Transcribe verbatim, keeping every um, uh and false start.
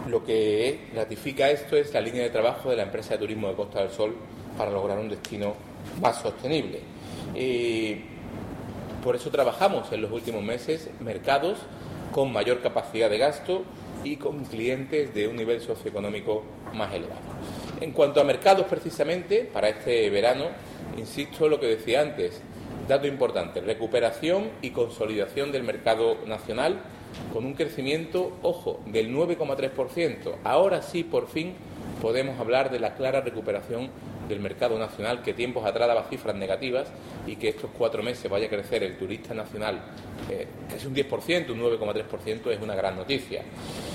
lo que ratifica esto es la línea de trabajo de la empresa de turismo de Costa del Sol para lograr un destino más sostenible. Y por eso trabajamos en los últimos meses mercados con mayor capacidad de gasto y con clientes de un nivel socioeconómico más elevado. En cuanto a mercados, precisamente, para este verano, insisto en lo que decía antes, dato importante, recuperación y consolidación del mercado nacional con un crecimiento, ojo, del nueve coma tres por ciento. Ahora sí, por fin, podemos hablar de la clara recuperación del mercado nacional, que tiempos atrás daba cifras negativas, y que estos cuatro meses vaya a crecer el turista nacional eh, casi un diez por ciento, un nueve coma tres por ciento, es una gran noticia.